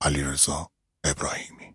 علیرضا ابراهیمی.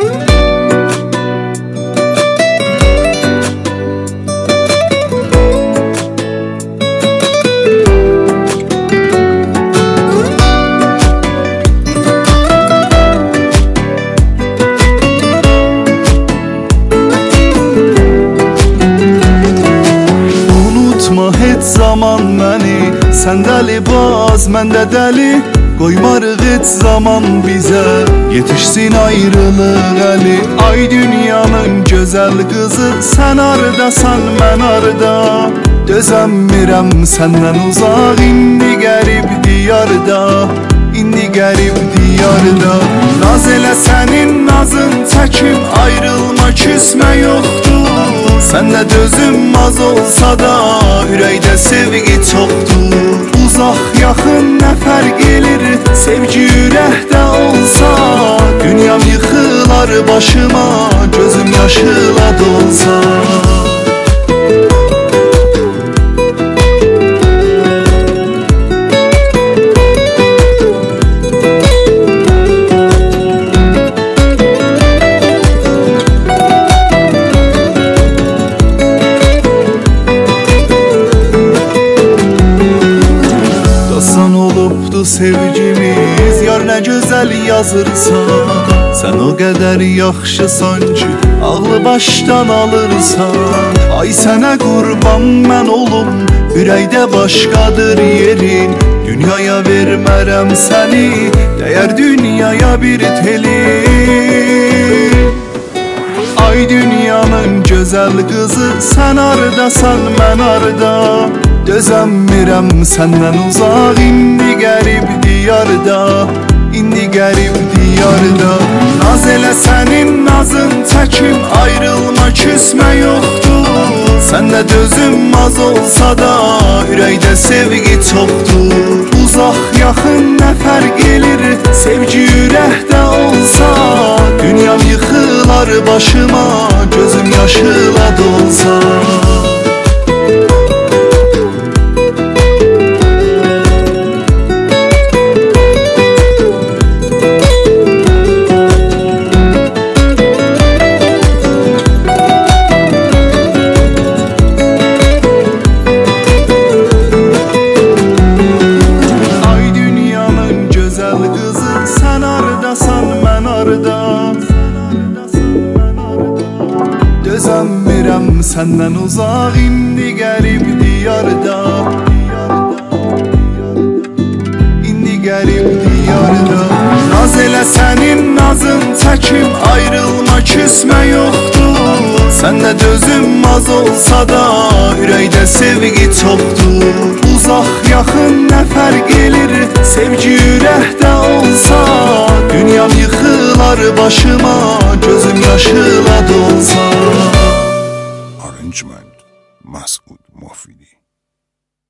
Zaman məni, sən dəli baz, mən də dəli. Qoymarıq heç zaman bizə, yetişsin ayrılıq əli. Ay dünyanın gözəl qızı, sən hardasan, mən harda. Dözəmirəm səndən uzaq, indi qərib diyarda. İndi qərib diyarda. Naz elə sənin nazın çəkim, ayrılma küsmə yoxdur. Səndə dözüm az olsa da, ürəkdə sevgi çoxdur. Uzaq yaxın nə fərq elir, sevgi ürəkdə olsa. Dünyam yıxılar başıma, gözüm yaşıla dolsa. Sevgimiz yar nə gözəl yazırsan. Sən o qədər yaxşısan ki, ağlı başdan alırsan. Ay sənə qurban mən olum, ürəkdə başqadır yerin. Dünyaya vermərəm səni, dəyər dünyaya bir telin. Ay dünyanın gözəl qızı, sən hardasan, mən harda. Dözəmirəm səndən uzaq, indi qərib diyarda. İndi qərib diyarda. Naz elə sənin nazın çəkim, ayrılma küsmə yoxdur. Səndə dözüm az olsa da, ürəkdə sevgi çoxdur. Uzaq yaxın nə fərq elir, sevgi ürəkdə olsa. Dünyam yıxılar başıma, gözüm yaşıla dolsa. Dözəmirəm səndən uzaq, indi qərib diyarda. İndi qərib diyarda. Naz elə sənin nazın çəkim, ayrılma küsmə yoxdur. Səndə dözüm az olsa da, ürəkdə sevgi çoxdur. Uzaq yaxın nə fərq elir, sevgi ürəkdə olsa. Dünyam yıxılar başıma, gözüm yaşıla dolsa. Arrangement Mas'ud Mufidi.